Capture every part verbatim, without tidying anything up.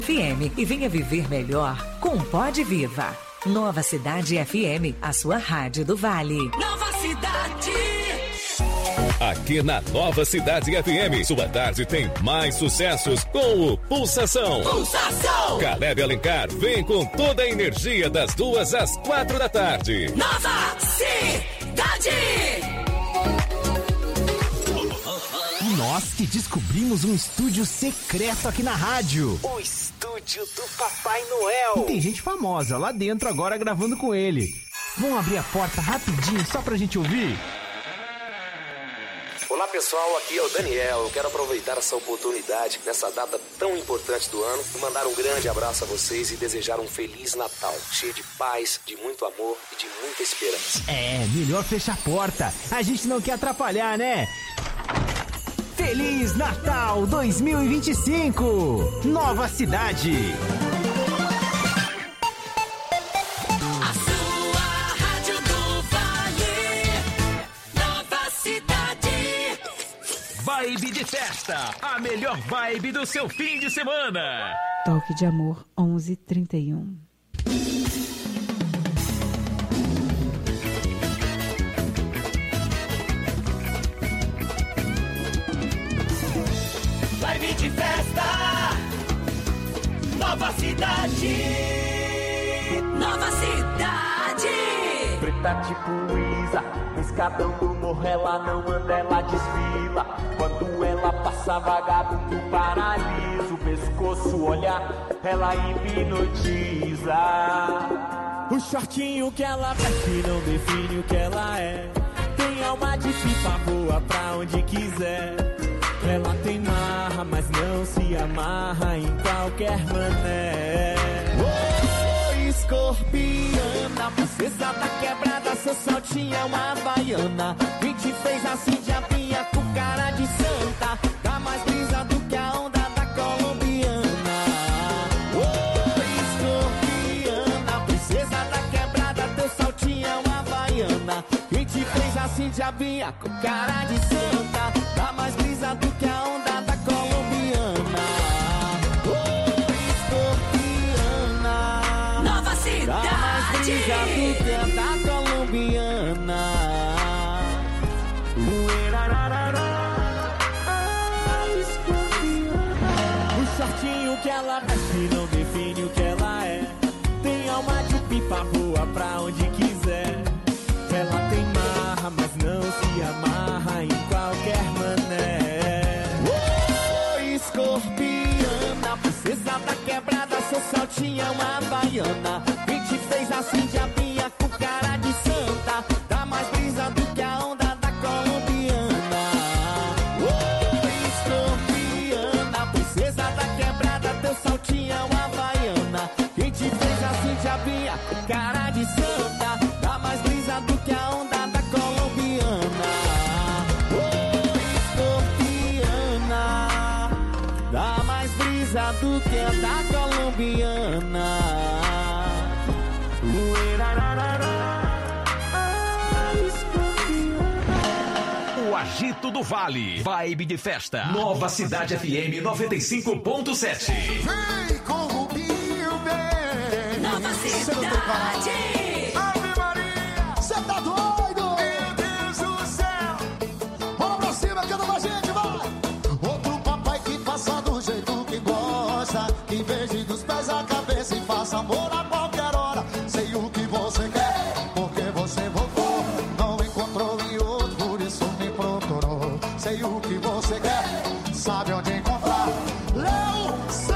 F M e venha viver melhor com Pode Viva. Nova Cidade F M, a sua rádio do Vale. Nova Cidade. Aqui na Nova Cidade F M, sua tarde tem mais sucessos com o Pulsação. Pulsação. Caleb Alencar vem com toda a energia das duas às quatro da tarde. Nova Cidade. Nós que descobrimos um estúdio secreto aqui na rádio. O estúdio do Papai Noel. E tem gente famosa lá dentro agora gravando com ele. Vamos abrir a porta rapidinho só pra gente ouvir? Olá pessoal, aqui é o Daniel. Eu quero aproveitar essa oportunidade nessa data tão importante do ano e mandar um grande abraço a vocês e desejar um Feliz Natal, cheio de paz, de muito amor e de muita esperança. É, melhor fechar a porta. A gente não quer atrapalhar, né? Feliz Natal dois mil e vinte e cinco! Nova Cidade! A sua rádio do Vale. Nova Cidade. Vibe de festa, a melhor vibe do seu fim de semana. Toque de Amor, onze e trinta e um. Vibe de festa. Nova Cidade. Nova Cidade. Preta tipo Isa, no escadão do morro ela não anda, ela desfila. Quando ela passa vagabundo paralisa o pescoço, olhar, ela hipnotiza. O shortinho que ela veste não define o que ela é. Tem alma de pipa, voa pra onde quiser. Ela tem marra, mas não se amarra em qualquer mané. Oh, escorpiana, princesa da quebrada, seu saltinho é uma havaiana. E te fez assim de avinha com cara de santa. Dá mais brisa do que a onda da colombiana. Oh, escorpiana, princesa da quebrada, teu saltinho é uma havaiana. E te fez assim de avinha com cara de santa. Dá mais brisa do que a onda da colombiana. Oh, escorpiana. Nova Cidade. Dá mais brisa do que a da colombiana. O shortinho que ela veste não define o que ela é. Tem alma de pipa, voa pra onde quiser. Ela tem marra, mas não se amarra em qualquer mané. Oh, escorpiana, princesa da quebrada, seu saltinho é uma havaiana. E te fez assim de avinha com cara de santa. Dá mais brisa do que a onda da colombiana. Oh, escorpiana, princesa da quebrada, teu saltinho é uma havaiana. E te fez assim de avinha com cara de santa. Dá mais brisa do que a onda da colombiana. Oh, escorpiana, dá mais brisa do que a da colombiana. O Agito do Vale, vibe de festa. Nova Cidade F M noventa e cinco ponto sete. Vem com o Rubinho, bem. Nova Cidade. Ave Maria, cê tá doido? Meu Deus do céu. Vamos pra cima, canta com a gente, vai. Outro papai que faça do jeito que gosta. Que beije dos pés a cabeça e faça amor a qualquer hora. Sei o que você quer, porque você voltou. Não encontrou em outro, por isso me procurou. Sei o que você quer, sabe onde encontrar. Léo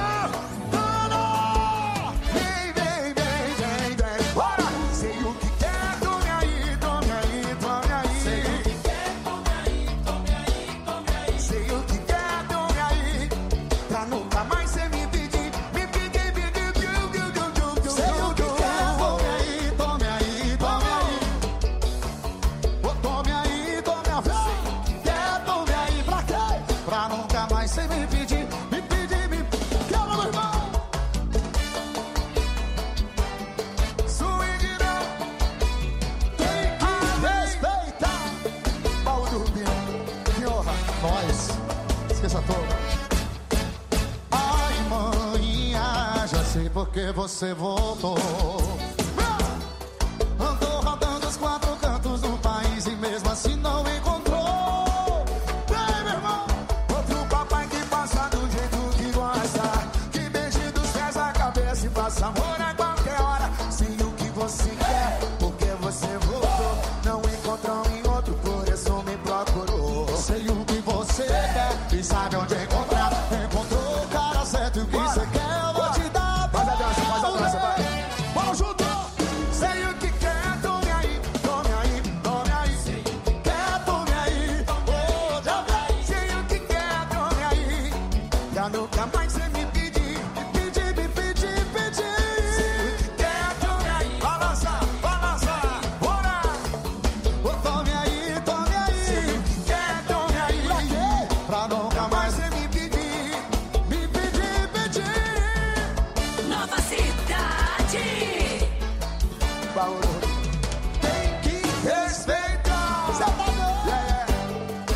Santana. Vem, vem, vem, vem, vem. Bora! Sei o que quer, tome aí, tome aí, tome aí. Sei o que quer, tome aí, tome aí, tome aí. Sei o que quer, tome aí. Pra nunca mais cê me pedir, me pedir, pedir, pedir. sei por que você voltou. Andou rodando os quatro cantos do país e mesmo assim não encontrou. Vem, meu irmão. Outro papai que passa do jeito que gosta, que beije dos pés a cabeça e passa amor a qualquer hora. Sei o que você quer, porque você voltou. Não encontrou em outro, por isso me procurou. Sei o que você quer e sabe onde encontrar. Encontrou o cara certo e o que você quer eu vou te dar. Faz a dança, faz a dança, vai. Vamos junto. Sei o que quer, tome aí, tome aí, tome aí. Sei o que quer, tome aí, oh, já vai. Sei o que quer, tome aí. Já nunca mais você me pedir, me pedir, me pedir, pedir. Sei o que quer, tome aí. Balança, balança, bora. Oh, tome aí, tome aí. Sei o que quer, tome aí. Pra quê? Pra nunca mais você me pedir, me pedir, pedir. Nova Cidade. Bauru. Tem que respeitar. Cê tá doido? Yeah, yeah.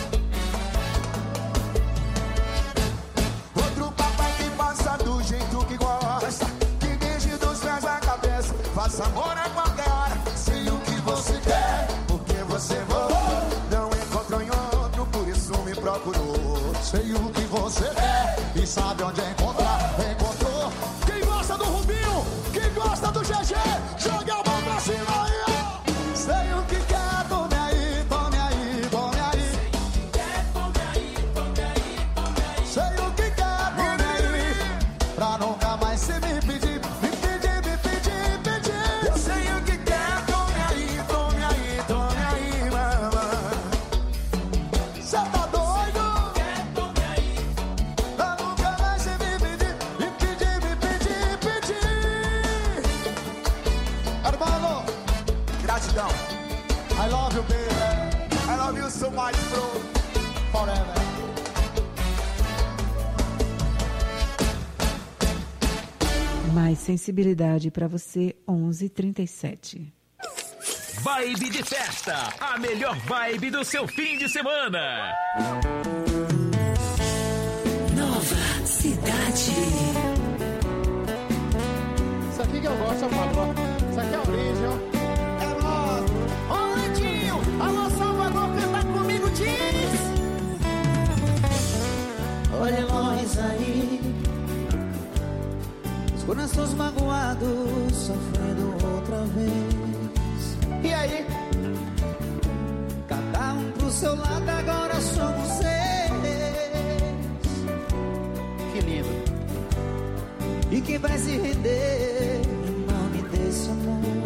Outro papai que passa do jeito que gosta, que beije dos pés a cabeça, faça amor a qualquer hora. Sei o que você quer, porque você voltou. Não encontrou em outro, por isso me procurou. Sei o que você quer e sabe onde encontrar. Encontrou. Quem gosta do Rubinho, quem gosta do G G, joga a mão pra cima aí, ó. Sei o que quer, tome aí, tome aí, tome aí. Sei o que quer, tome aí. Pra nunca mais se me pedir, me pedir, me pedir, pedir. Eu sei o que quer, tome aí, tome aí, tome aí, mamãe. Cê tá doido? Pra nunca mais se me pedir, me pedir, me pedir, pedir. Hermano, gratidão. I love you, baby. I love you so much, bro. Forever. Mais sensibilidade pra você, onze e trinta e sete. Vibe de festa, a melhor vibe do seu fim de semana. Nova Cidade. Isso aqui que eu gosto, eu falo. Isso aqui é a origem, ó. É nós. Ô, Landinho, alô, Salvador, canta comigo, diz. Olha nós aí, os corações magoados, sofrendo outra vez. E aí? Cada um pro seu lado, agora somos seis. Que lindo. E quem vai se render em nome desse amor?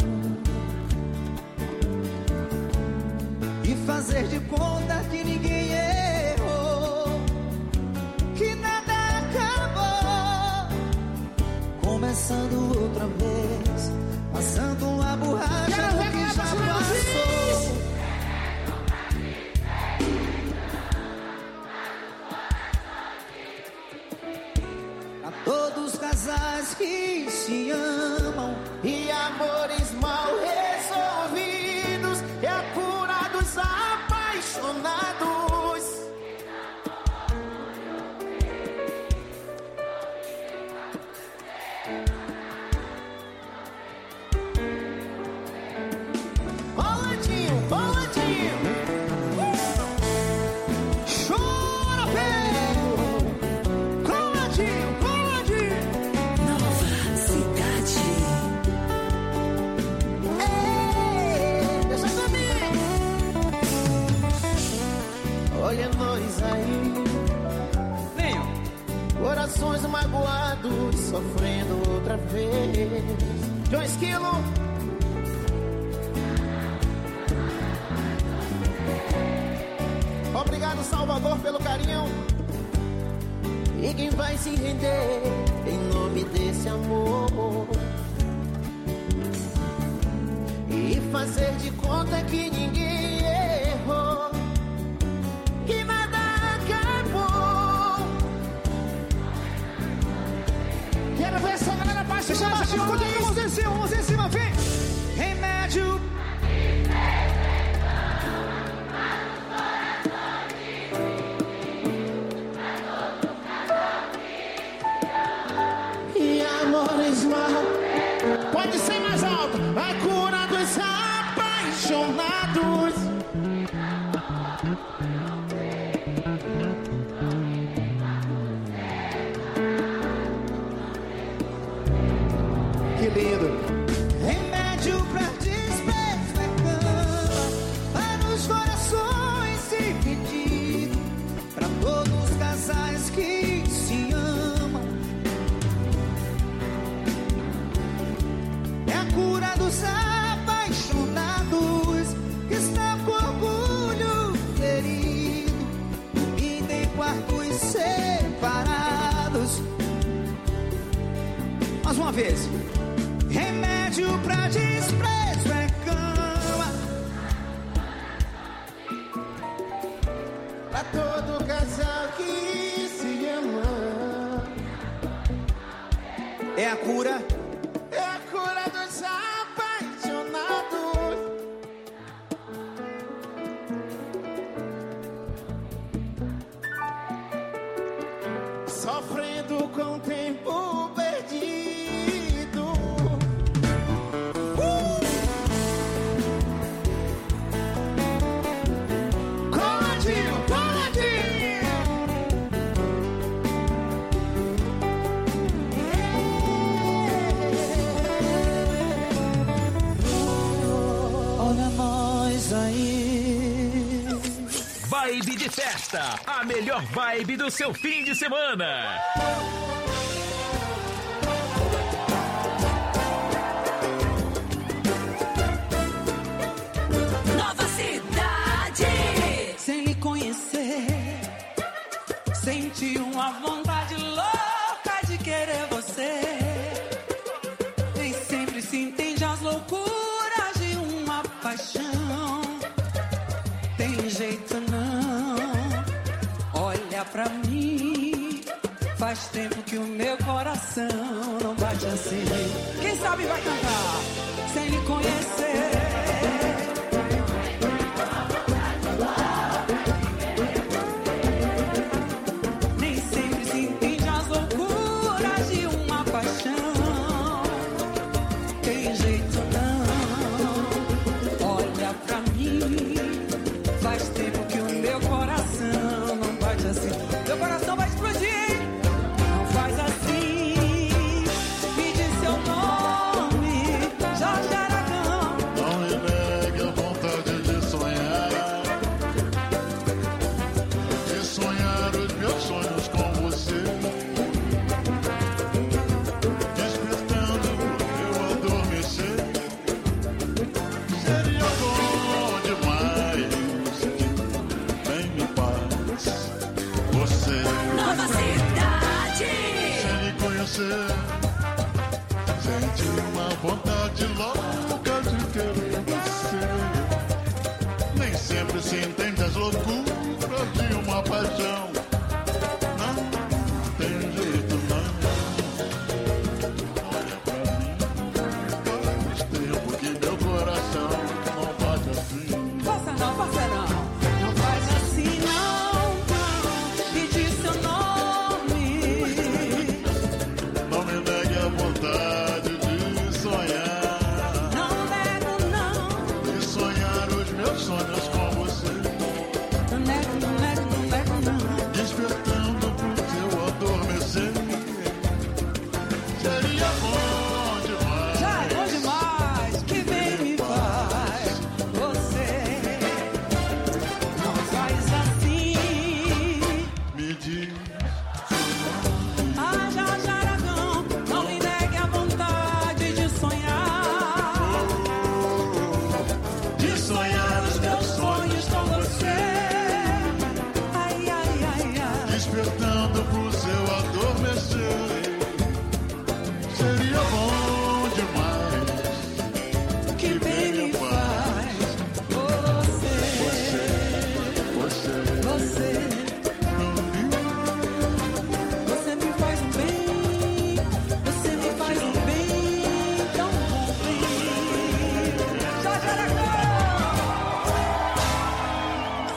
E fazer de conta que ninguém errou, que nada acabou, começando outra vez, passando uma borracha no que já passou. A todos os casais que se amam E amores mal resolvidos é a cura dos apaixonados. Rolandinho, Rolandinho. Chora, pego. Rolandinho, Rolandinho. Nova Cidade. Ei, deixa comigo. Olha nós aí, corações magoados, sofrendo outra vez. John Esquilo. Obrigado, Salvador, pelo carinho. E quem vai se render em nome desse amor? E fazer de conta que ninguém errou, que nada acabou. Quero ver essa galera apaixonada. Mãos em cima, mãos em cima, vem. Remédio. E amores Pode ser mais alto. A cura dos apaixonados. Que lindo. Remédio pra despertar, para os corações se pedir, pra todos os casais que se amam. É a cura dos apaixonados, que está com orgulho ferido e tem quartos separados. Mais uma vez. Remédio pra desprezo é cama, pra todo casal que se ama. é a cura. É a cura dos apaixonados. Sofrendo com o tempo perdido. Uh! Coladinho, coladinho. Olha nós aí. Vibe de festa, a melhor vibe do seu fim de semana. Nova Cidade. Sem lhe conhecer, senti uma vontade louca de querer você. Nem sempre se entende as loucuras de uma paixão. Tem jeito não, olha pra mim. Faz tempo que o meu coração não bate assim. Quem sabe vai cantar sem lhe conhecer. Nem sempre se entende as loucuras de uma paixão. Tem jeito não, olha pra mim. Faz tempo que o meu coração não bate assim. Meu coração vai explodir, hein? Não faz assim. Me diz seu nome, Jorge Aragão. Não me negue a vontade de sonhar, de sonhar os meus sonhos com você, despertando eu adormecer. Seria bom demais, bem me paz, você. Nova Cidade. Sem lhe conhecer, senti uma vontade louca de querer você. Nem sempre se entende as loucuras de uma paixão. Não tem jeito não. Olha pra mim, faz tempo que meu coração não bate assim. Faça não, faça não. Não faz assim não, não. Me diz seu nome. Não me negue a vontade de sonhar, Não nego não. de sonhar os meus sonhos com você, Não nego, não nego, não nego não. despertando pro seu adormecer. Seria bom demais. Já é bom demais, que bem me faz você. Não faz assim. Me diz, Ah, Jorge Aragão, não me negue a vontade de sonhar. de sonhar os meus sonhos com você, Ai, ai, ai, ai. despertando pro seu adormecer. Seria bom demais. Que bem me faz você. Você, Você, você me faz um bem. Você me faz um bem tão bom. Jorge Aragão.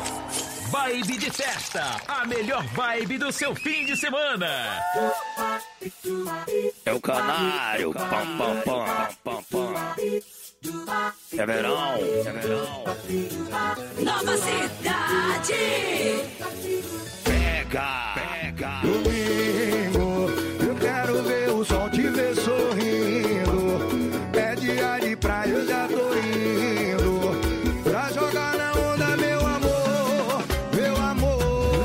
Vibe de festa, a melhor vibe do seu fim de semana. É o canário, pam, pam, pam, pam, pam. É verão, é verão. Nova Cidade. Pega, pega. Domingo, eu quero ver o sol te ver sorrindo. É dia de praia, eu já tô indo pra jogar na onda, meu amor, meu amor.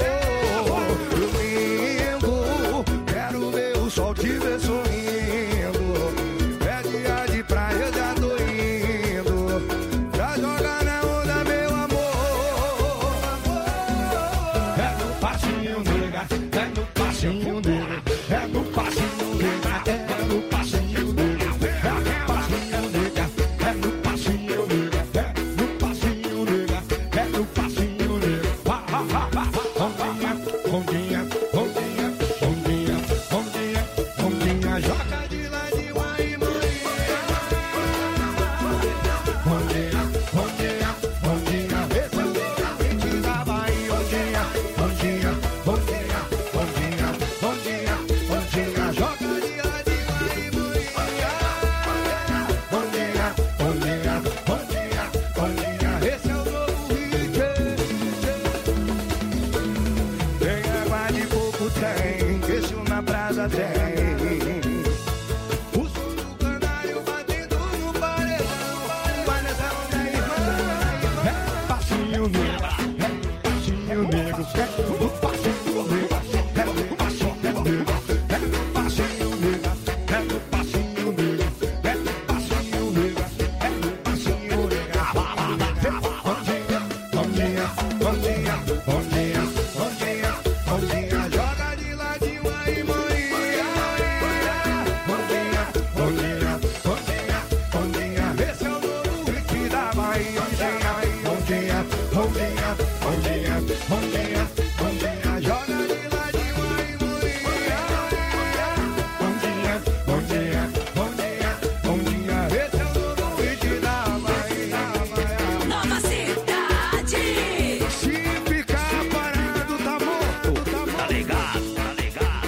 Domingo, quero ver o sol te ver sorrindo. É dia de praia, eu já tô indo pra jogar na onda, meu amor. É no passinho, nega, é no passinho, nega, é no passinho, nega, é no passinho, nega, é no passinho, nega, é no passinho, nega, é no passinho, nega, é no passinho, nega. Vá, vá, vá, vá, ondinha, ondinha, ondinha, ondinha, ondinha, ondinha, joga de ladinho aí, maninha. Ondinha, ondinha, ondinha, esse é o convite da Bahia, ondinha, ondinha, ondinha, ondinha, ondinha, ondinha, joga de ladinho aí, maninha. Ondinha, ondinha, ondinha, ondinha, esse é o novo hit. Tem água de coco, tem, queijo na brasa, tem. O som do canário batendo no paredão. Vai nessa onda aí, vai. É passinho negro, é passinho negro, é o passinho negro, é o passinho negro, é o passinho negro, é o passinho negro, é o passinho negro, é o passinho negro. Ondinha, ondinha, ondinha, ondinha, ondinha, joga de ladinho aí, maninha. Ondinha, ondinha, ondinha, ondinha, esse é o novo hit da Bahia. Ondinha, ondinha, ondinha, ondinha, ondinha, ondinha, joga de ladinho aí, maninha. Ondinha, ondinha, ondinha, ondinha, esse é o novo hit da Bahia. Nova Cidade. Se ficar parado, tá morto, tá morto. Tá ligado, tá ligado.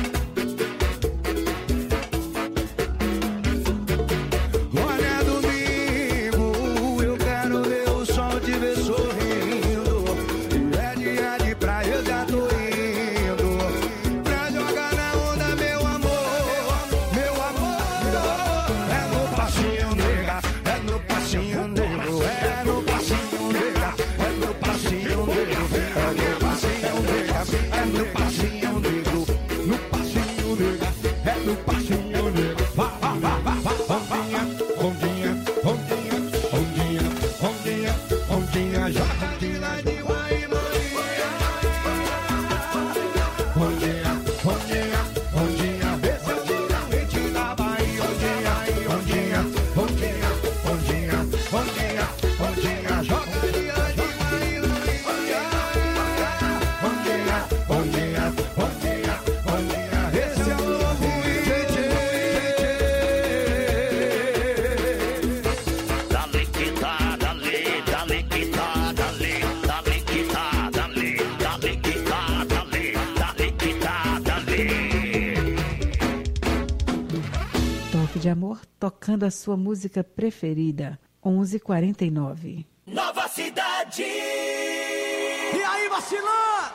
Olha, domingo, eu quero ver o sol te ver sorrindo. É dia de praia, eu já tô indo pra jogar na onda, meu amor, meu amor. É no passinho, nega, é no passinho, nego, é no passinho, nega, é no passinho, nego, é no passinho, nega, é no passinho, nego, no passinho, nega, é no passinho, nego. Vá, vá, vá, vá, vá, ondinha, ondinha, ondinha, ondinha, ondinha, ondinha, joga de ladinho aí, maninha. Ondinha, ondinha, ondinha, esse é o novo hit da Bahia. Ondinha, ondinha, ondinha, ondinha, ondinha, ondinha, joga de ladinho aí, maninha. Ondinha, ondinha, ondinha, ondinha, esse é o novo hit. Dale que tá, dale, dale que tá, dale, dale que tá, dale, dale que tá, dale, dale que tá, dale. Toque de Amor, tocando a sua música preferida. onze e quarenta e nove. Nova Cidade. E aí, vacilão?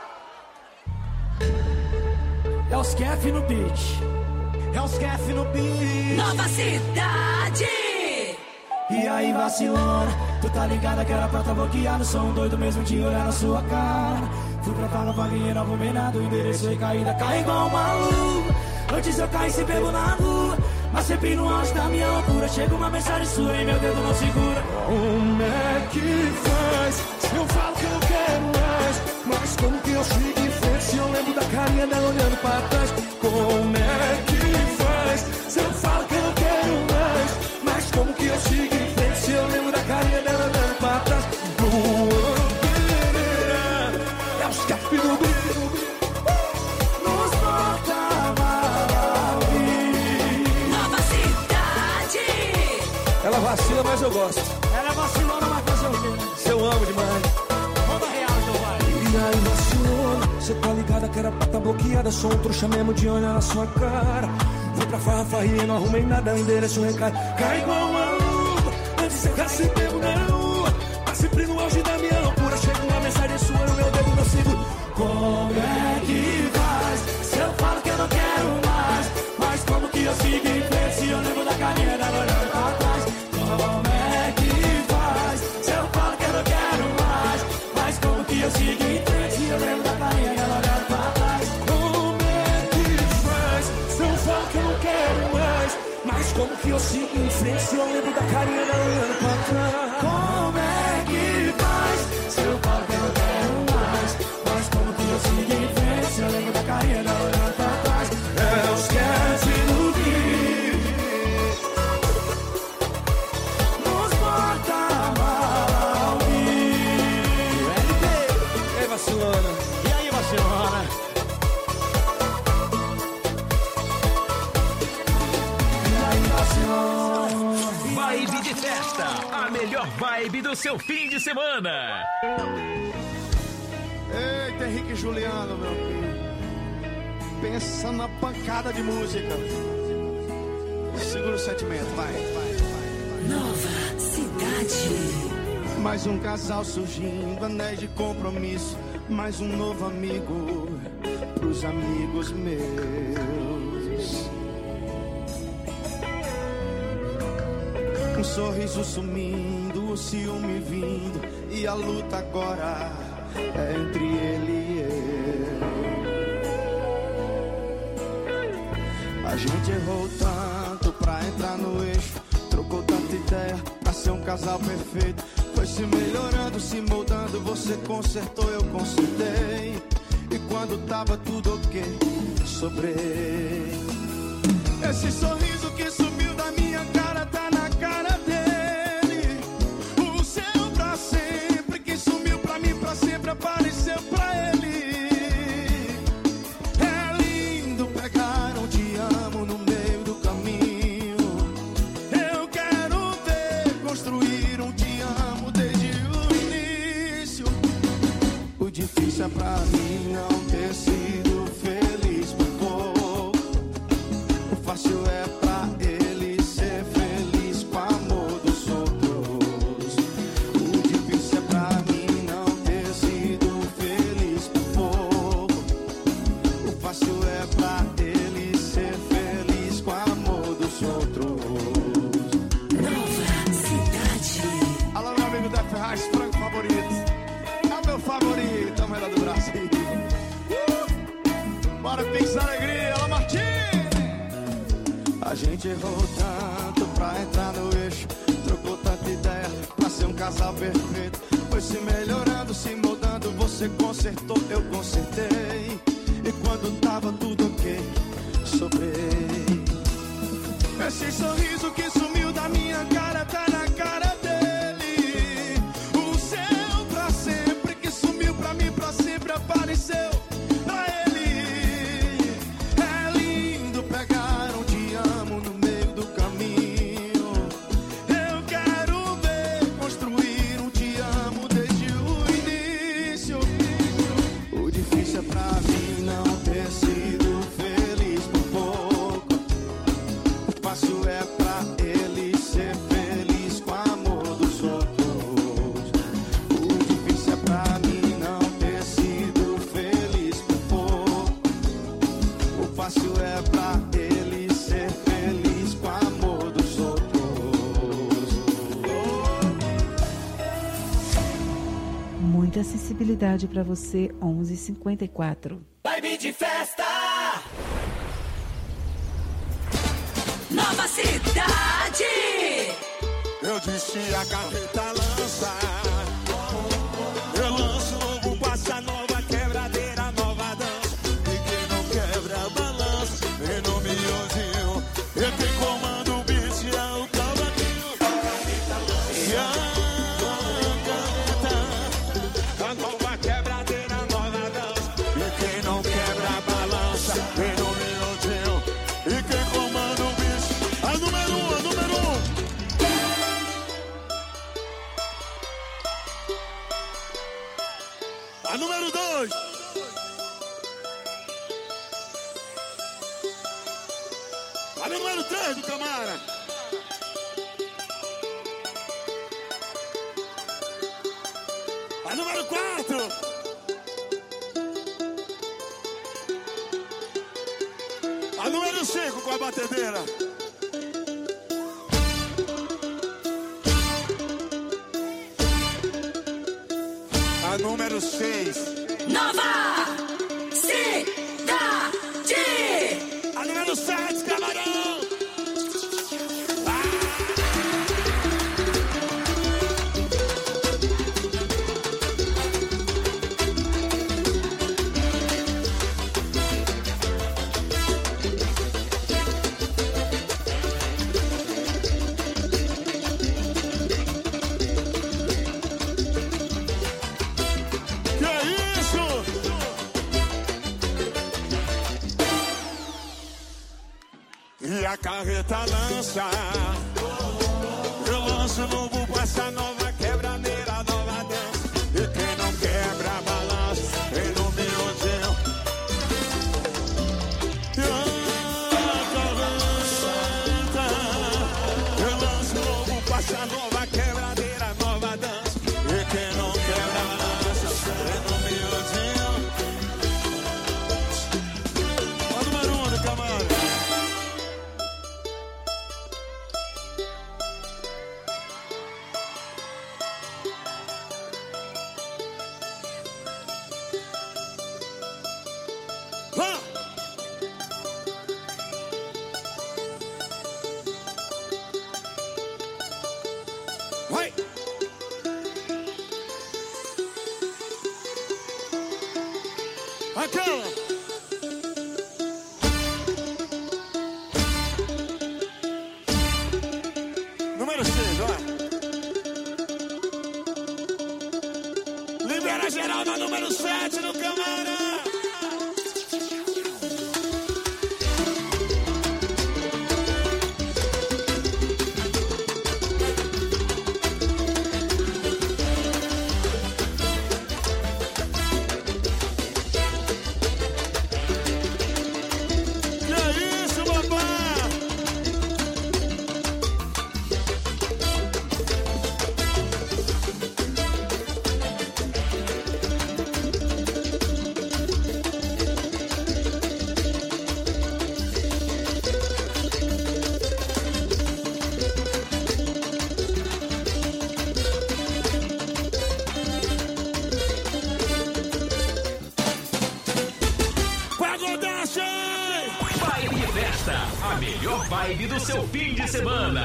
É os Kef no beat. É os Kef no beat. Nova Cidade. E aí, vacilona, tu tá ligada que era pra tá bloqueado. Sou um doido mesmo de olhar na sua cara. Fui pra cá, Nova Guinha, Novo Menado. Endereço e caída, cai igual um maluco. Antes eu caí se bebo na rua, mas sempre no auge da minha loucura. Chega uma mensagem sua e meu dedo não segura. Como é que faz? Se eu falo que eu quero mais, mas como que eu sigo em frente se eu lembro da carinha dela olhando pra trás? Como é que faz? Se eu falo que eu quero mais, mas como que eu sigo em frente se eu lembro da carinha dela olhando pra trás? Luan Pereira, é os Kef do beat. Nos porta-malas. Nova Cidade. Ela vacila, mas eu gosto. Ela vacilona, mas fazer o quê, né? Eu amo demais. Vamos real, então vai. E aí, vacilona, Cê tá ligada que era pra tá bloqueada, sou um trouxa mesmo de olhar na sua cara. Fui pra farra, farria, não arrumei nada, endereço, recado. Cai igual uma luva, antes eu se pego na rua. Mas sempre no auge da minha loucura, chega uma mensagem sua no meu dedo, não sigo. Como é que faz? Se eu falo que eu não quero mais, mas como que eu sigo em frente se eu lembro da carinha dela olhando pra trás? Como é que faz? Se eu falo que eu não quero mais, mas como que eu sigo em frente se eu lembro da carinha dela olhando pra trás? Como é que faz? Se eu falo que eu não quero mais, mas como que eu sigo em frente se eu lembro da carinha dela olhando pra trás? Como é que faz? Se eu falo que eu não quero mais, mas como que eu sigo em frente se eu lembro da carinha dela olhando pra trás? É os esquece do que nos porta-malas ao vivo. L P, e aí, vacilona? E aí, vacilona? Vibe de festa, a melhor vibe do seu fim de semana. Eita, Henrique e Juliano, meu filho. Pensa na pancada de música. Segura o sentimento, vai, vai, vai, vai. Nova Cidade. Mais um casal surgindo, anéis de compromisso. Mais um novo amigo pros amigos meus. Um sorriso sumindo, o ciúme vindo, e a luta agora é entre ele e eu. A gente errou tanto pra entrar no eixo, trocou tanta ideia pra ser um casal perfeito. Foi se melhorando, se moldando, você consertou, eu consertei. E quando tava tudo ok, sobrei. Esse sorriso que sumiu da minha cara tá na cara dele. O seu pra sempre que sumiu pra mim, pra sempre apareceu pra ele. É lindo pegar um te amo no meio do caminho. Eu quero ver construir um te amo desde o início. O difícil é pra mim não ter sido feliz por pouco. O fácil é pra ele ser feliz com o amor dos outros. O difícil é pra mim não ter sido feliz por pouco. O fácil é pra ele ser feliz com o amor dos outros. Nova Cidade. Alô, meu amigo da Ferraz, frango favorito. É o meu favorito, é o melhor do Brasil. Uh! Bora pisar alegria, alô, Martins. A gente errou tanto pra entrar no eixo, trocou tanta ideia pra ser um casal perfeito. Foi se melhorando, se moldando, você consertou, eu consertei. E quando tava tudo ok, sobrei. Esse sorriso que sumiu da minha cara tá na cara dele. O seu pra sempre que sumiu pra mim, pra sempre apareceu pra ele. É lindo pegar um te amo no meio do caminho. Eu quero ver construir um te amo desde o início. O difícil é pra mim não ter sido feliz por pouco. O fácil é pra ele ser feliz com o amor dos outros. O difícil é pra mim não ter sido feliz por pouco. O fácil é pra ele ser feliz com o amor dos outros. Muita sensibilidade pra você, onze e cinquenta e quatro. Vibe de festa. Nova Cidade. Eu disse a carreta lança. Eu lanço novo passa nova quebradeira, nova dança. E quem não quebra balança, em nome Iozinho. Eu quem comando o beat é o cavaquinho. E a caneta, a nova quebradeira, nova dança. E quem não quebra balança, em nome Iozinho. E quem comanda o beat, a número um, a número um. A número quatro. A número cinco com a batedeira. A número seis. Nova Cidade. A número sete, Camarão. A carreta lança, eu lanço novo com essa nova quebradeira, nova dança. E quem não quebra balança, vem no miudinho. A carreta, eu lanço novo com essa nova quebradeira, nova dança. E quem não quebra balança, vem no miudinho. Ó, número um do Camarão. Aquela. Número seis, ó. Libera geral na número sete no Camarão. A melhor vibe do seu fim de semana.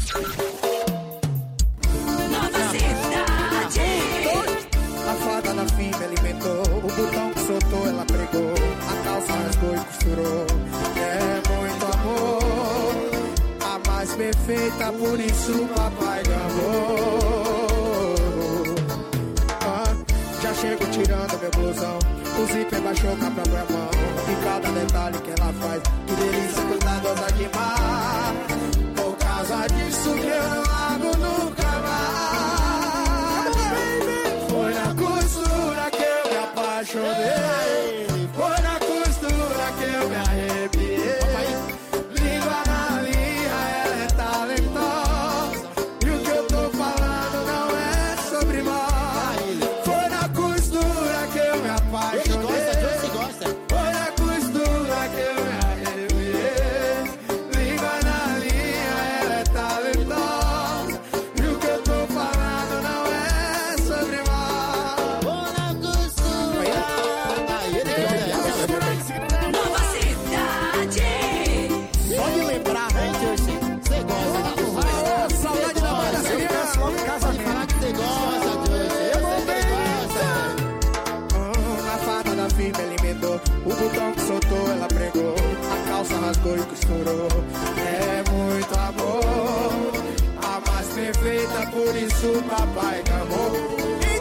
Nova Cidade. A fada na firma alimentou, o botão que soltou ela pregou, a calça rasgou e costurou. É muito amor, a mais perfeita, por isso o papai gamou. Ah, já chego tirando meu blusão, o zíper baixou com a própria mão. E cada detalhe que ela faz, que delícia, cuidadosa demais. Por causa disso que eu não largo nunca mais. Foi na costura que eu me apaixonei, foi na costura que eu me arrepiei. Língua na linha, ela é talentosa, e o que eu tô falando não é sobre nós. Foi na costura que eu me apaixonei. O botão que soltou, ela pregou, a calça rasgou e costurou. É muito amor, a mais perfeita, por isso o papai gamou.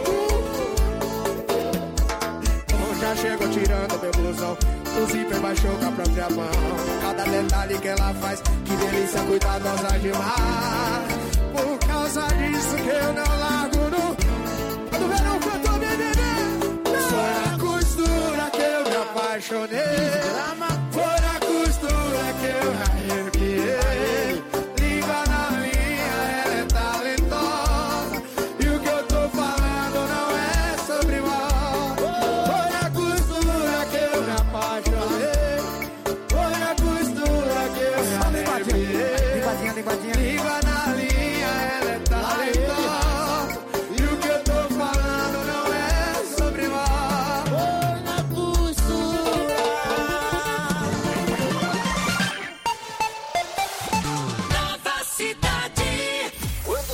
Já chegou tirando meu blusão, o zíper baixou com a própria mão. Cada detalhe que ela faz, que delícia, cuidadosa demais. Por causa disso que eu não largo no... Do verão que eu tô me bebendo. Foi na costura que eu me apaixonei, foi na costura que eu me arrepiei. Língua na linha, ela é talentosa, e o que eu tô falando não é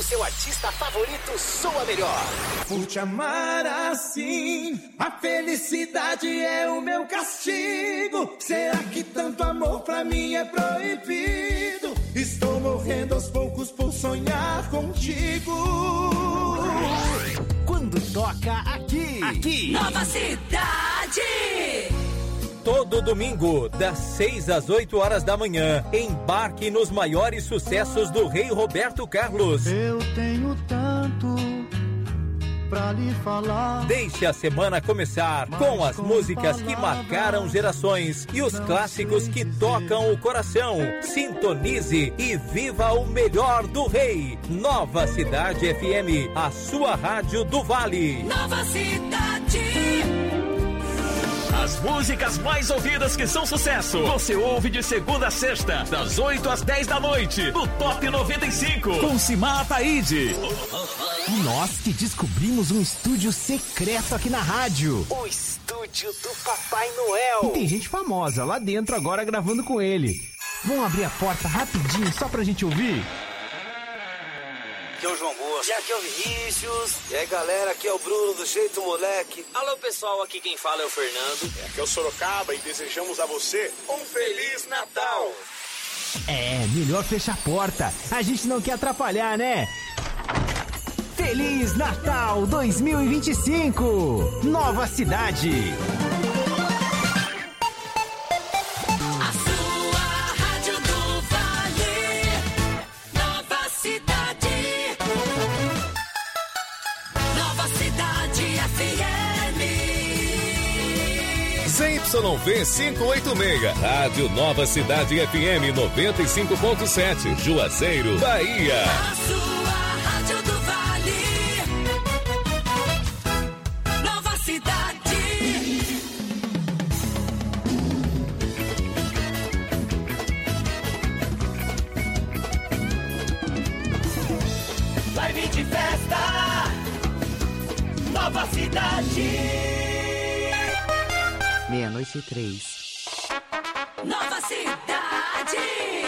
seu artista favorito soa melhor. Por te amar assim, a felicidade é o meu castigo. Será que tanto amor pra mim é proibido? Estou morrendo aos poucos por sonhar contigo. Quando toca aqui, aqui, Nova Cidade. Todo domingo, das seis às oito horas da manhã, embarque nos maiores sucessos do Rei Roberto Carlos. Eu tenho tanto pra lhe falar. Deixe a semana começar com as músicas que marcaram gerações e os clássicos que tocam o coração. Sintonize e viva o melhor do Rei. Nova Cidade F M, a sua rádio do Vale. Nova Cidade. As músicas mais ouvidas que são sucesso, você ouve de segunda a sexta, das oito às dez da noite, no Top noventa e cinco, com Simar Ataíde. Nós que descobrimos um estúdio secreto aqui na rádio. O estúdio do Papai Noel. E tem gente famosa lá dentro agora gravando com ele. Vamos abrir a porta rapidinho só pra gente ouvir? Aqui é o João Bosco. E aqui é o Vinícius. E aí, galera, aqui é o Bruno do Jeito Moleque. Alô, pessoal, aqui quem fala é o Fernando. É, aqui é o Sorocaba e desejamos a você um Feliz Natal. É, melhor fechar a porta. A gente não quer atrapalhar, né? Feliz Natal dois mil e vinte e cinco. Nova Cidade. Z Y V quinhentos e oitenta e seis, Rádio Nova Cidade F M noventa e cinco ponto sete, Juazeiro, Bahia. A sua rádio do Vale. Nova Cidade. Live de festa, Nova Cidade. Meia-noite e três. Nova Cidade.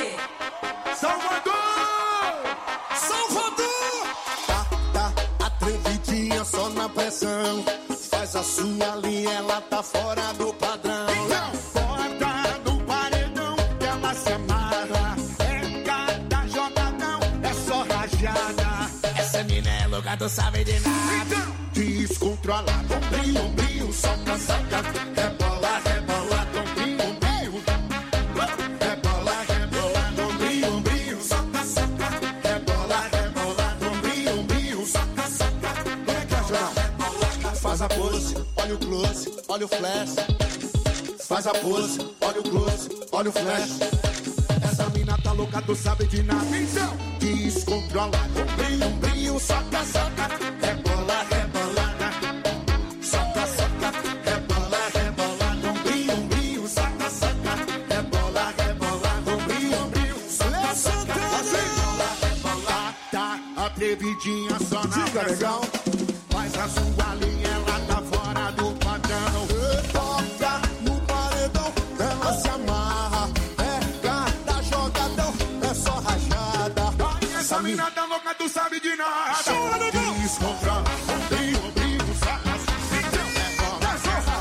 Salvador! Salvador! Tá, tá, atrevidinha só na pressão. Faz a sua linha, ela tá fora do padrão. Então, porta do paredão, que ela se amarra. É cada jogadão, é só rajada. Essa mina é louca, tu sabe de nada. Então, descontrolado, ombrinho, ombrinho, soca, soca. Rebola, rebola, ombrinho, ombrinho. Rebola, rebola, ombrinho, ombrinho. Soca, soca. Rebola, rebola, ombrinho, ombrinho. Soca, soca. Como é que é, João? Faz a pose, olha o close, olha o flash. Faz a pose, olha o close, olha o flash. Essa mina tá louca, tu sabe de nada. Então, descontrolado, ombrinho, ombrinho. Soca, soca. Rebola, rebolada. Soca, soca. Rebola, rebolada. Ombrinho, ombrinho. Soca, soca. Rebola, rebolada. Ombrinho, ombrinho. Soca, soca. Rebola, rebolada. Tá atrevidinha só na pressão. Faz a sua linha, ela tá fora do padrão. Toca no paredão, ela se amarra. É cada jogadão, é só rajada. Essa mina tá louca, tu sabe de nada. Descontrola, ombrinho, ombrinho, saca. Rebola,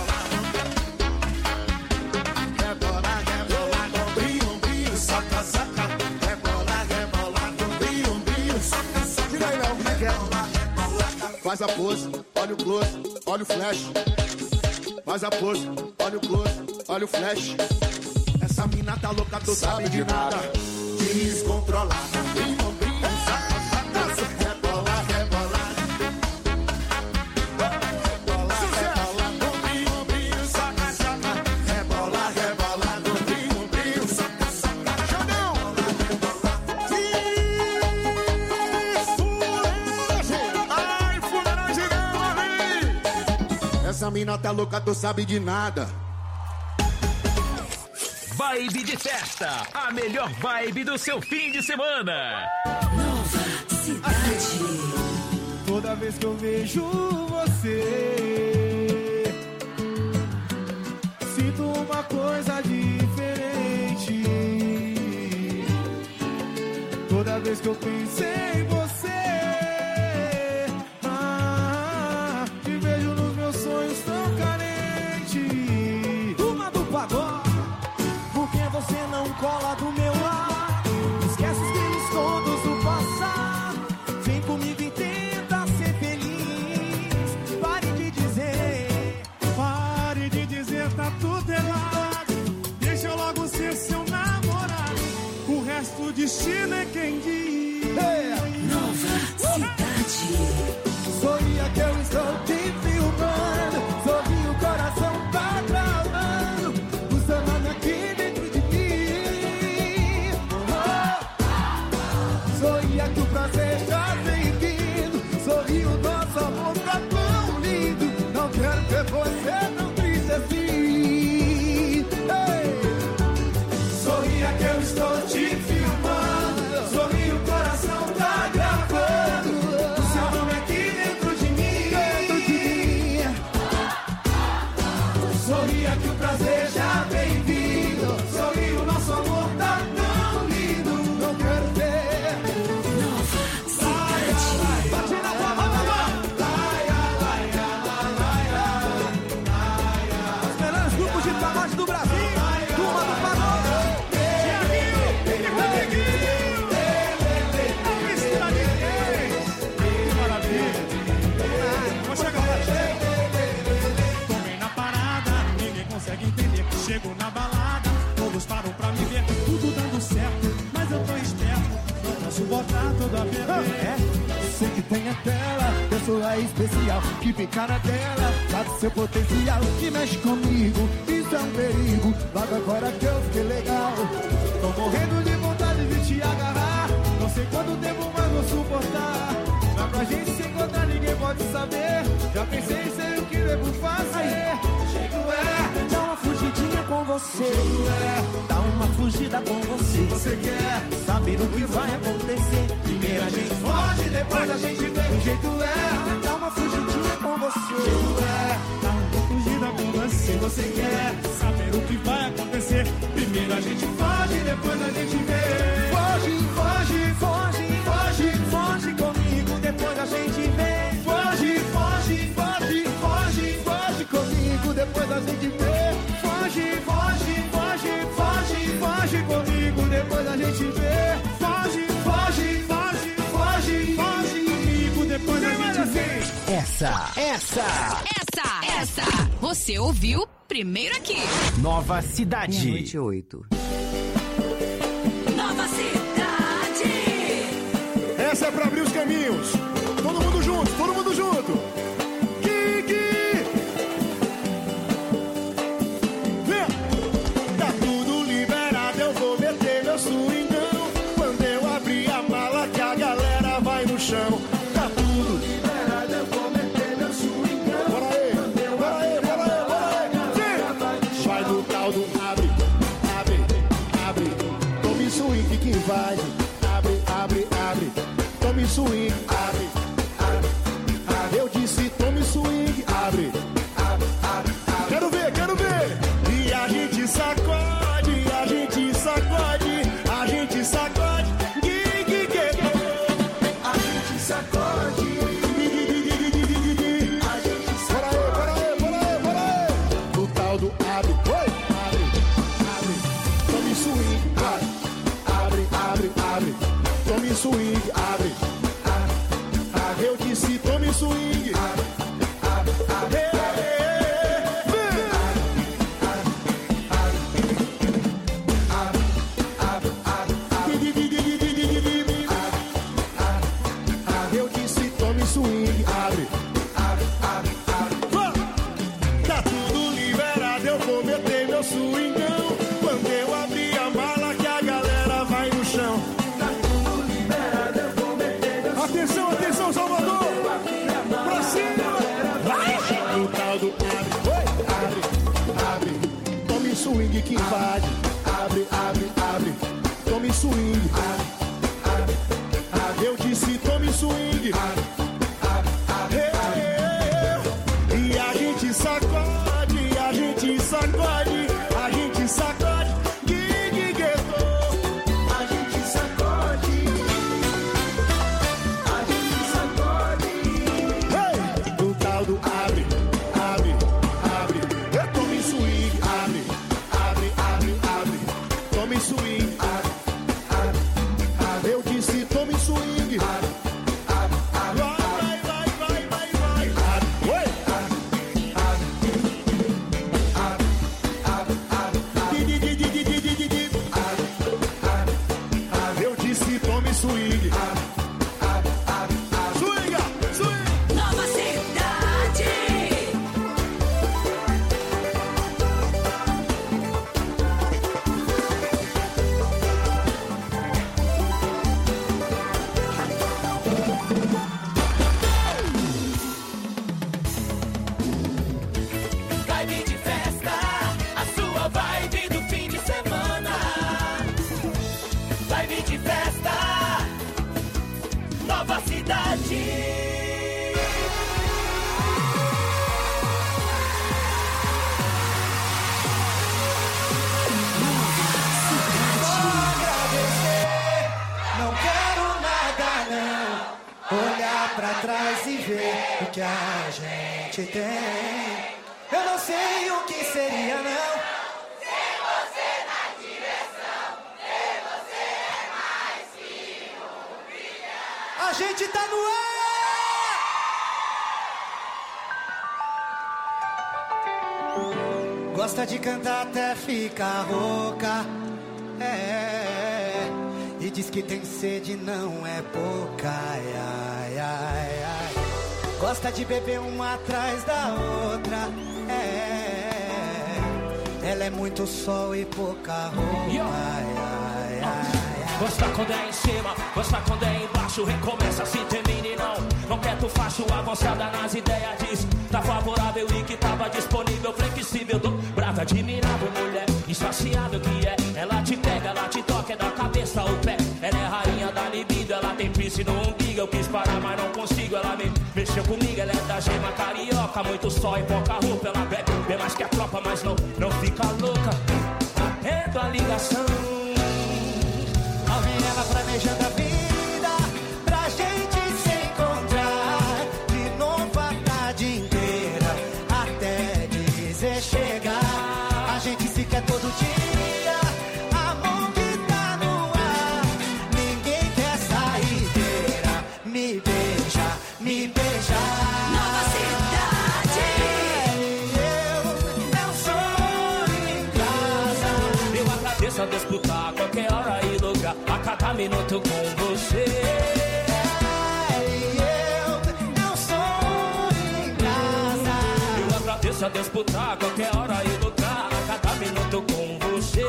rebola, rebola, ombrinho, ombrinho, saca, saca. Rebola, rebola, ombrinho, ombrinho, saca, saca. Tira aí, Léo, como é que é? Faz a pose, olha o close, olha o flash. Faz a pose, olha o close, olha o flash. Essa mina tá louca, tu sabe de nada. Descontrolada, ombrinho, ombrinho, saca, saca. Rebola, rebola. Rebola, rebola, ombrinho, ombrinho, saca, saca. Rebola, rebola, ombrinho, ombrinho, saca, saca. Jadão! Ai, fuleiragem, ali! Essa mina tá louca, tu sabe de nada. Vibe de festa, a melhor vibe do seu fim de semana. Nova Cidade. Toda vez que eu vejo você, sinto uma coisa diferente. Toda vez que eu penso em você, você não cola do meu lado. Esquece os crimes todos do passado. Vem comigo e tenta ser feliz. Pare de dizer, pare de dizer tá tudo errado. Deixa eu logo ser seu namorado. O resto do destino é quem diz. Hey. Nova Cidade. Sorria que eu estou te filmando. Sorria, o coração tá travando. O seu nome aqui dentro de mim. Oh. Sorria que o prazer já vem vindo. Sorria, o nosso amor tá tão lindo. Não quero ver você tão triste assim. Hey. Sorria que eu estou te filmando. Sorria, o coração tá gravando. O seu nome aqui dentro de mim. Dentro de mim. Sorria que o prazer já vem vindo. Sorria, o nosso amor tá tão lindo. Não quero ver. Nova Cidade. Bate na palma da mão. Os melhores grupos de pagode do Brasil. Turma do pagode. Tiaguinho e Rodriguinho. A mistura de três. Que maravilha. Vou chegar lá. Tomei na parada, ninguém consegue entender. Chego na balada, todos param pra me ver. Tudo dando certo, mas eu tô esperto. Não posso botar toda a bebê. É, sei que tem a tela, pessoa especial que fica na tela, sabe seu potencial, que mexe comigo, isso é um perigo. Logo agora que eu fiquei legal, tô morrendo de vontade de te agarrar. Não sei quanto tempo mais vou suportar. Dá pra gente se encontrar, ninguém pode saber. Já pensei, sei o que devo fazer. Chego é, dá uma fugidinha com você. É, dá uma fugida com você. Você quer saber o que vai acontecer? Primeiro a gente foge, depois a gente vê. O jeito é, dá uma fugidinha com você. O jeito é, Dá uma fugida com você. você quer Saber o que vai acontecer. Primeiro a gente foge, depois a gente vê. Foge, foge, foge, foge, foge comigo, depois a gente vê. Foge, foge, foge, foge, foge comigo, depois a gente vê. Foge, foge, foge, foge, foge comigo, depois a gente vê. Foge, foge, foge, foge, foge comigo, depois a gente vê. Essa, essa, Essa, essa, você ouviu primeiro aqui. Nova Cidade. Meia-noite e oito. Nova Cidade. Essa é pra abrir os caminhos. Todo mundo junto, todo mundo junto. Kiki! Vem! Tá tudo liberado, eu vou meter meu swingão. Quando eu abrir a mala que a galera vai no chão. Tá tudo liberado, eu vou meter meu swingão. Bora aí, bora aí, bora aí, bora aí. Vem! Vai do caldo, abre, abre, abre. Tome swing que invade. Abre, abre, abre. Tome swing, abre, abre, abre. Eu disse tome swing, abre, abre, abre, abre. Quero ver, quero ver. E a gente sacode, a gente sacode, a gente sacode. Gui, gui, gui. A gente sacode. A gente sacode. Bora aí, bora aí, bora aí, bora aí. O tal do abre, oi, abre, abre. Tome swing, abre, abre, abre, abre. Tome swing, abre. Eu disse tome swing. Abre, abre, abre. Eu disse tome swing. Abre, abre, abre, abre. Tá tudo liberado, eu vou meter meu swingão. Quando eu abrir a mala que a galera vai no chão. Tá tudo liberado, eu vou meter meu swingão. Atenção, atenção, Salvador! Pra cima! tome swing. Vai, vai, vai, vai, vai, vai. Oi. Eu disse tome swing. Swinga, swing. Nova Cidade. Vibe de festa, a sua vibe do fim de semana. Vibe de festa, Nova Cidade. Não quero nada não, olhar pra trás e ver o que a gente tem. Eu não sei o que seria não, Sem você na direção, sem você é mais que um brilhante. a gente tá no ar. Gosta de cantar até ficar rouca, é, e diz que tem sede, não é pouca, ai, ai, ai, ai. Gosta de beber uma atrás da outra, é, ela é muito sol e pouca roupa, ai, ai, ai, ai. Gosta quando é em cima, gosta quando é embaixo. Recomeça assim, termina e não. Não quer tu faço avançada nas ideias. Diz, tá favorável e que tava disponível. Flexível, dobrada, admirável. Mulher insaciável que é. Ela te pega, ela te toca, é da cabeça ao pé. Ela é rainha da libido, ela tem piercing no umbigo. Eu quis parar, mas não consigo. Ela me mexeu comigo, ela é da gema carioca. Muito sol e pouca roupa, ela bebe bem mais que a tropa, mas não, não fica louca. Atendo a ligação. Lá vem ela planejando a vida pra gente se encontrar de novo a tarde inteira até dizer chegar. A gente se quer todo dia, amor que tá no ar. Ninguém quer saideira. Me beija, me beija. Nova Cidade. Eu não sou em casa. Eu agradeço a disputar qualquer hora e lugar, a cada minuto com você. Eu não sou em casa. Eu agradeço a disputar qualquer hora e lugar, a cada minuto com você.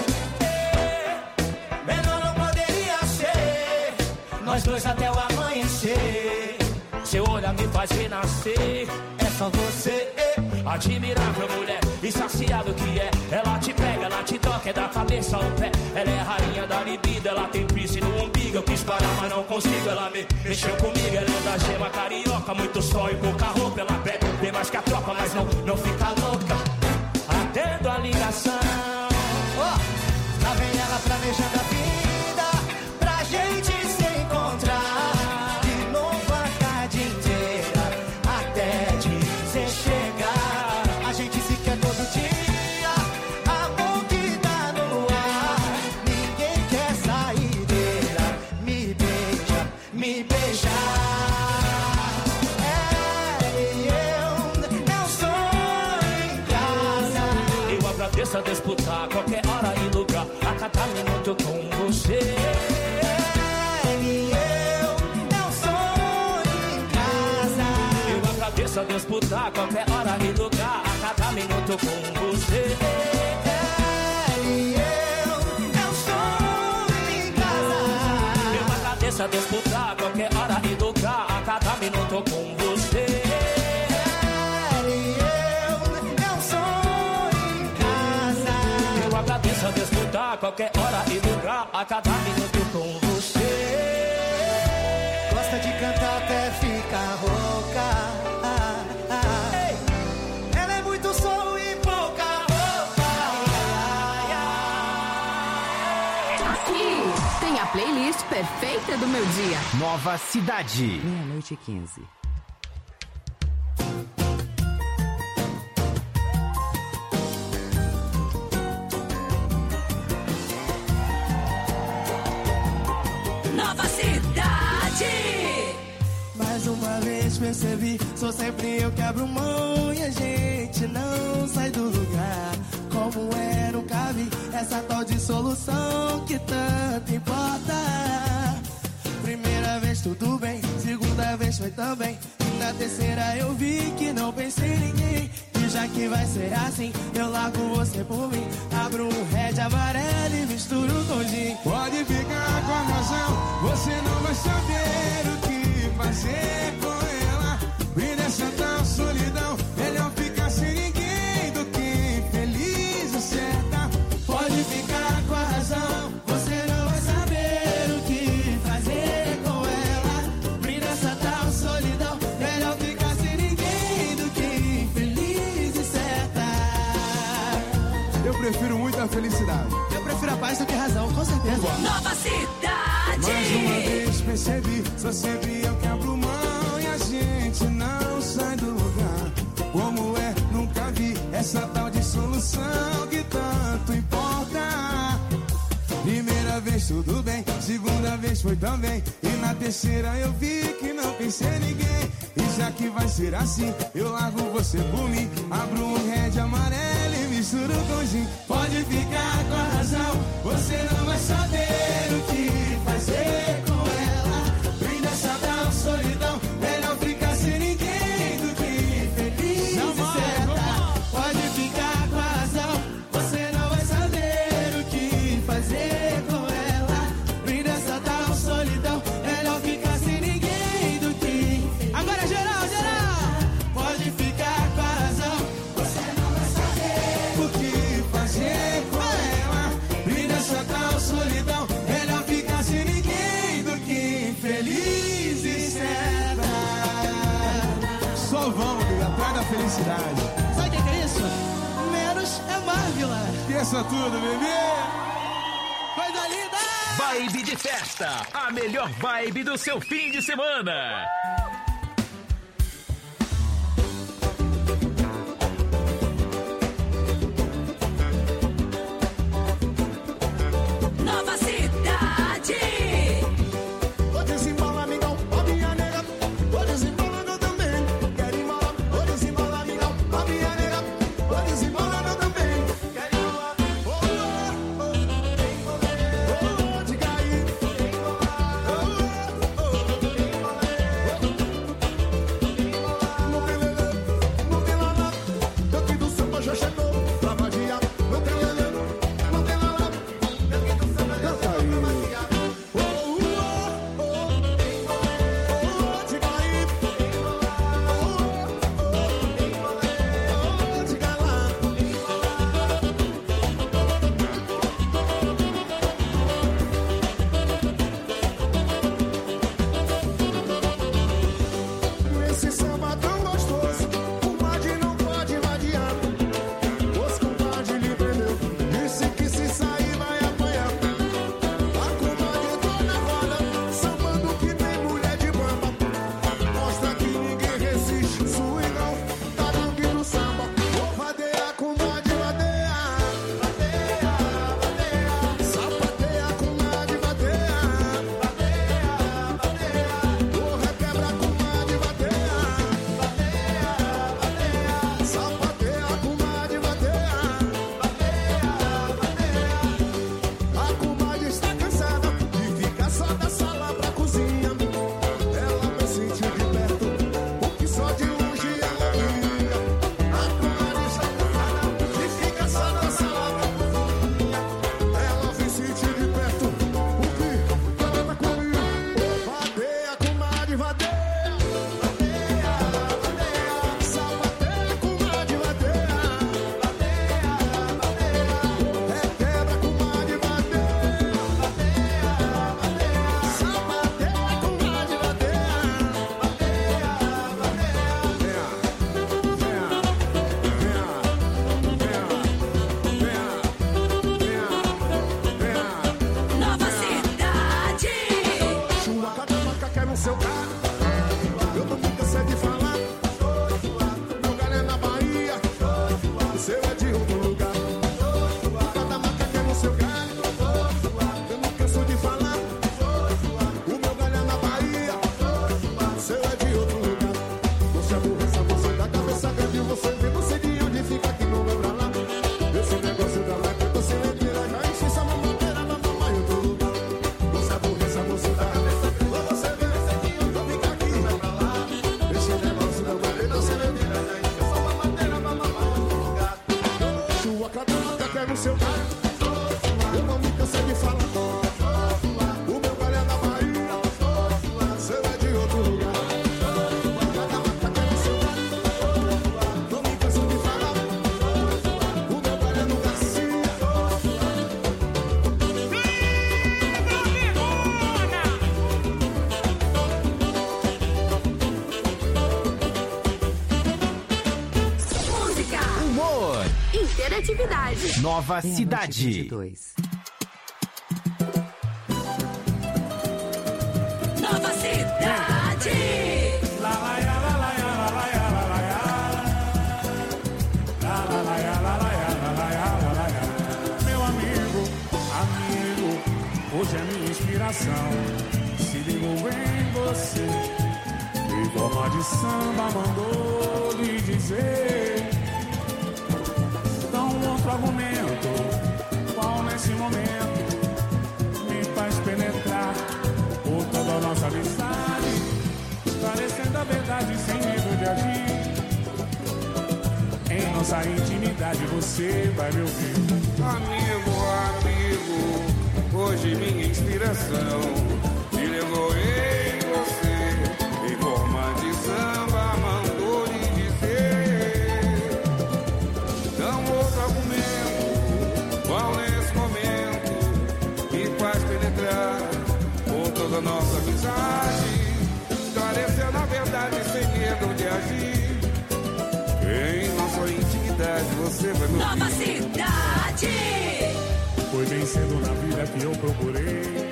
Melhor não poderia ser, nós dois até o amanhecer. Seu olhar me faz renascer. É só você, admirável mulher, insaciável que é. Ela te pega, ela te toca, é da cabeça ao pé. Ela é a rainha da libido, ela tem piercing no umbigo. Eu quis parar, mas não consigo. Ela me mexeu comigo, ela é da gema carioca. Muito sol e pouca roupa, ela bebe bem mais que a tropa, mas não, não fica louca. Atendo a ligação. Oh, lá vem ela planejando a vida pra gente se encontrar de novo a tarde inteira até dizer chegar. A gente se quer todo dia, amor que tá no ar. Ninguém quer saideira. Me beija, me beija. Agradeço a disputar qualquer hora e lugar, a cada minuto com você. Eu não sou em casa. Eu agradeço a disputar qualquer hora e lugar, a cada minuto com você. Eu não sou em casa. Eu agradeço a disputar qualquer hora e lugar, a cada minuto com você. Agradeço a disputar qualquer hora e lugar, a cada minuto com você. Gosta de cantar até ficar rouca. Ah, ah. Ela é muito sol e pouca roupa. Aqui tem a playlist perfeita do meu dia. Nova Cidade. Meia-noite e quinze. Nova Cidade. percebi, sou sempre eu que abro mão e a gente não sai do lugar. Como é, nunca vi essa tal de solução que tanto importa. Primeira vez tudo bem, segunda vez foi também, e na terceira eu vi que não pensei em ninguém. E já que vai ser assim, eu largo você por mim, abro um red amarelo e misturo com gin. Pode ficar com a razão, você não vai saber o que fazer com ela. E nessa tal solidão, melhor ficar sem ninguém do que infeliz e certa. Pode ficar com a razão, você não vai saber o que fazer com ela. E nessa tal solidão, melhor ficar sem ninguém do que infeliz e certa. Eu prefiro muito a felicidade. Eu prefiro a paz do que a razão, com certeza. Nova Cidade. Mais uma vez percebi, só sempre eu que abro mão e a gente não sai do lugar. Como é, nunca vi essa tal de solução que tanto importa. Primeira vez tudo bem, segunda vez foi também, e na terceira eu vi que não pensei em ninguém. E já que vai ser assim, eu largo você por mim, abro um red amarelo e misturo com gin. Pode ficar com a razão, você não vai saber o que fazer com ela. E nessa tal solidão, melhor ficar sem ninguém do que feliz e certa. Pode ficar com a razão, você não vai saber o que fazer com ela. E nessa tal solidão, melhor ficar sem ninguém do que... Agora geral, geral! Pode ficar com a razão, você não vai saber o que fazer com ela. E nessa tal solidão, melhor ficar sem ninguém do que infeliz e certa. Só vamos, filho, atrás da felicidade. Sabe o que é isso? Menos é Marvila. Esqueça tudo, bebê. Coisa linda! Vibe de festa, a melhor vibe do seu fim de semana. Nova Cidade. Ô desembola, amigão, ó minha nega. Ô desembolando também. Quer embolar? Ô desembola, amigão, ó minha nega. Ô desembolando também. Quer embolar? Ô, ô, ô, ô, diga aí. Ô, ô, ô, no pelelê, no pelelê. Daqui do samba já chegou pra vadiar. No pelelê, no pelelê. Daqui do samba já chegou pra vadiar. Ô, ô, ô, ô, diga aí. Ô, ô, ô, diga lá. Esse samba tão gostoso, o Madi não pode vadiar. Os compadre lhe prendeu, disse que se sair vai apanhar. A comadre entrou na roda, sambando que tem mulher de bamba. Mostra que ninguém resiste, swingão, tá dando no samba. Ô vadeia, comadre, vadeia. Vadeia, vadeia. Sapateia, comadre, vadeia. Vadeia, vadeia. Ô requebra, comadre, vadeia. Vadeia, vadeia. Sapateia, comadre, vadeia. Vadeia, vadeia. A comadre está cansada de ficar só da sala pra cozinha. Ela vai sentir de perto o que só de longe ela via. A comadre está cansada de ficar só da sala pra cozinha. Ela vai sentir de perto o que ela tá comigo. Vadeia, comadre, vadeia. Vadeia, vadeia. Sapateia, comadre, vadeia. Vadeia, vadeia. Requebra, comadre, vadeia. Vadeia, vadeia. Sapateia, comadre, vadeia. Nova Cidade. Chua, catamaca, quer no seu carro. Eu tô com cansado de falar. Meu galho é na Bahia. O seu é de outro lugar. Catamaca, quer no seu carro. Eu não canso de falar. O meu galho é na Bahia. O seu é de outro lugar. criatividade. Nova É Cidade. Nova Cidade. Meu amigo, amigo, hoje é minha inspiração. Se ligou em você, em forma de samba mandou lhe dizer. Dá um outro argumento, qual nesse momento me faz penetrar por toda a nossa amizade, esclarecendo a verdade sem medo de agir. Em nossa intimidade você vai me ouvir. Amigo, amigo, hoje minha inspiração me levou em você, em forma de samba mandou lhe dizer. Não outro argumento, qual nesse momento me faz penetrar por toda a nossa amizade, esclarecendo a verdade sem medo de agir. Em nossa intimidade você vai me ouvir. Nova Cidade. Foi bem cedo na vida que eu procurei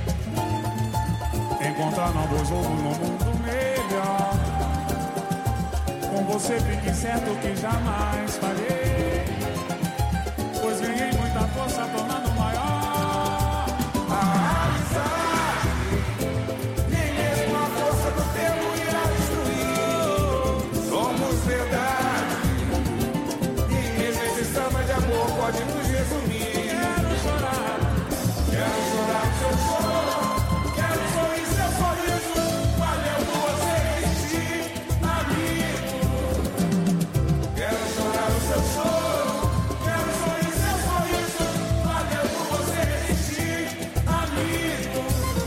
encontrar novos rumos no mundo melhor. Com você fique certo que jamais falhei, pois ganhei muita força tornando maior a amizade. Nem mesmo a força do tempo irá destruir. Somos verdade, e mesmo esse samba de amor pode nos resumir. Quero chorar, quero chorar o seu choro, quero sorrir seu sorriso. Valeu por você existir, amigo. Quero chorar o seu choro, quero sorrir seu sorriso. Valeu por você existir, amigo.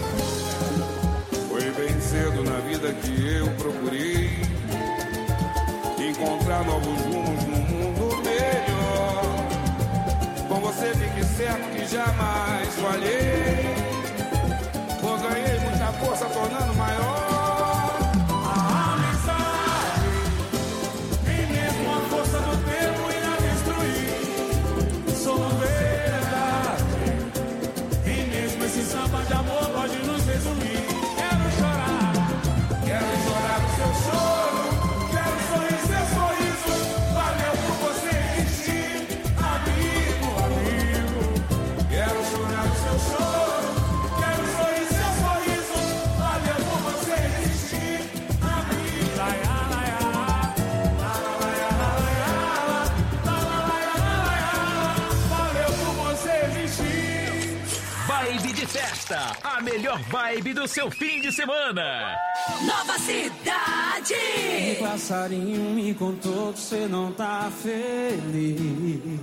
Foi bem cedo na vida que eu procurei encontrar novos rumos no mundo melhor. Com você fique certo que jamais falhei, pois ganhei muita força tornando maior a amizade. Nem mesmo a força do tempo irá destruir. Somos verdade, e mesmo esse samba de amor pode nos resumir. Quero chorar, quero chorar o seu choro, quero sorrir seu sorriso. Valeu por você existir, amigo, amigo. Quero chorar o seu choro, quero sorrir seu sorriso. Valeu por você existir, amigo. Laia, laia, laia, laia, laia, valeu por você existir. Vibe de festa, a melhor vibe do seu fim de semana. Nova Cidade. Um passarinho me contou que você não tá feliz.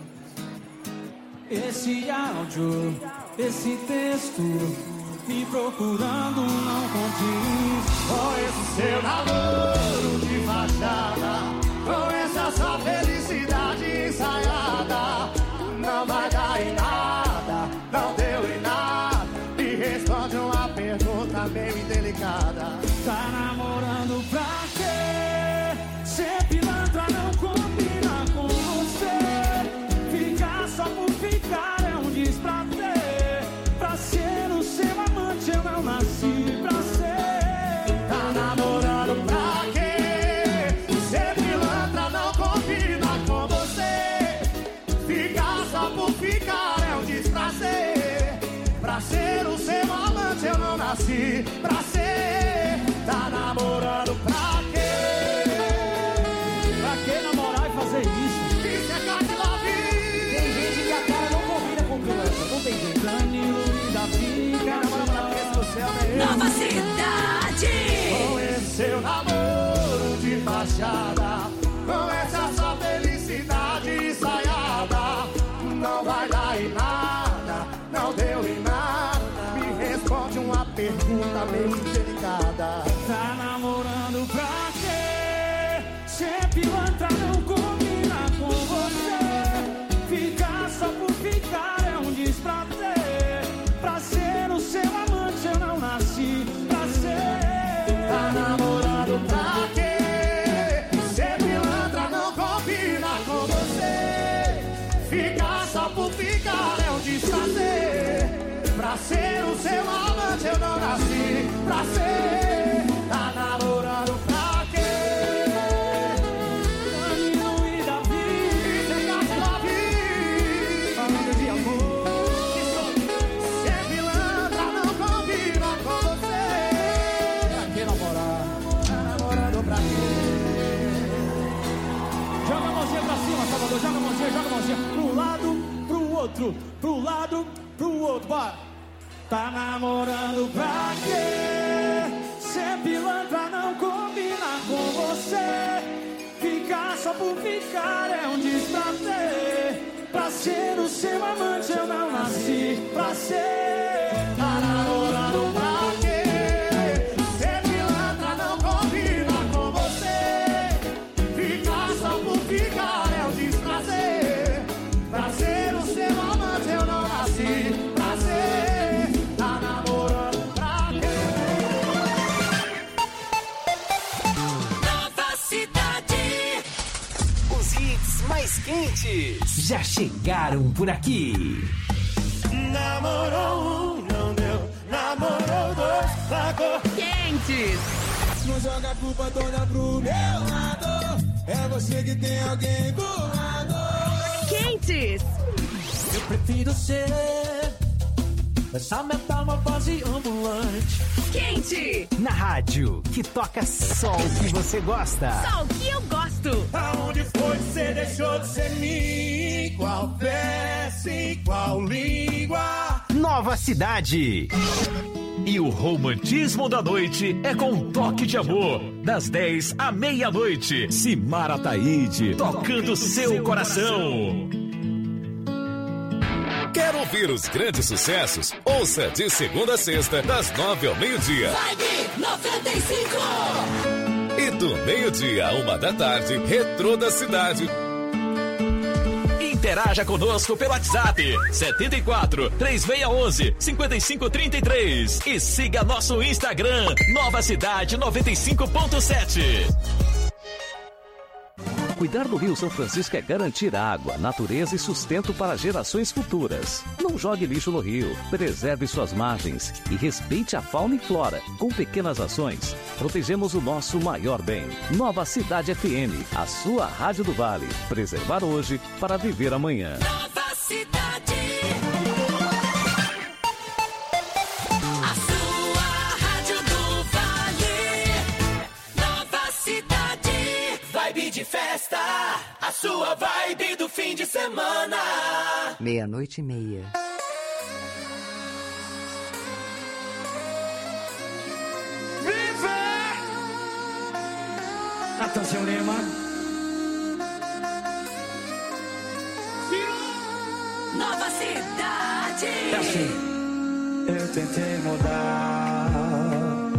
Esse áudio, esse texto, me procurando não condiz. Com esse seu namoro de fachada, com essa sua felicidade ensaiada, não vai dar em nada, não deu em nada. Me responde uma pergunta meio indelicada. Tá namorando pra quê? Ser pilantra não combina com você. Ficar só por ficar é um desprazer. Pra ser o seu amante eu não nasci pra ser. Tá namorando pra quê? Ser pilantra não combina com você. Ficar só por ficar é um desprazer. Pra ser o seu amante eu não nasci pra ser. Tá namorando pra quê? Pra que namorar e fazer isso? Isso é Cadillac. Tem gente que a cara não combina com criança. Não tem jeito. Danilo e Davi, quer namorar pra cabeça do céu, né? Nova Cidade. Com esse seu namoro de fachada, com essa sua felicidade ensaiada, não vai dar em nada, não deu em nada. Me responde uma pergunta meio delicada. Tá namorando pra quê? Ser pilantra não combina com você. Ficar só por ficar é um desprazer. Pra ser o seu amante eu não nasci pra ser. Tá namorando pra quê? Ser pilantra não combina com você. ser o seu amante eu não nasci pra ser. Tá namorando pra quê? Danilo e Davi, sem Gabi, falando de amor. Ser pilantra não combina com você. Pra que namorar? Tá namorando pra quê? Joga a mãozinha pra cima, Salvador, joga a mãozinha, joga a mãozinha pro lado, pro outro, pro lado, pro outro, vai. Tá namorando pra quê? Ser pilantra não combina com você. Ficar só por ficar é um desprazer. Pra ser o seu amante eu não nasci pra ser. Tá namorando pra quê? Ser pilantra não combina com você. Ficar só por ficar é um desprazer. Pra ser o seu amante eu não nasci pra ser. Tá namorando pra quê? Nova Cidade. Os hits mais quentes já chegaram por aqui. Namorou um, não deu. Namorou dois, largou. Quentes. Não joga a culpa toda pro meu lado. É você que tem alguém do lado. Quentes. Eu prefiro ser essa metamorfose ambulante. Quente. Na rádio, que toca só o que você gosta. Só o que eu gosto. Aonde foi que você deixou de ser mim? Qual peça e qual língua? Nova Cidade. E o romantismo da noite é com um toque de amor. Das dez à meia-noite. Simara Taíde, tocando seu coração. Quer ouvir os grandes sucessos? Ouça de segunda a sexta, das nove ao meio-dia. Vibe noventa e cinco. E do meio-dia a uma da tarde, Retrô da Cidade. Interaja conosco pelo WhatsApp setenta e quatro, três seis um um, cinco cinco três três e siga nosso Instagram Nova Cidade noventa e cinco ponto sete. Cuidar do Rio São Francisco é garantir água, natureza e sustento para gerações futuras. Não jogue lixo no rio, preserve suas margens e respeite a fauna e flora. Com pequenas ações, protegemos o nosso maior bem. Nova Cidade F M, a sua rádio do Vale. Preservar hoje para viver amanhã. Nova Cidade. De festa, a sua vibe do fim de semana. Meia-noite e meia. Viver! Atenção, Lima. Nova Cidade. É assim. Eu tentei mudar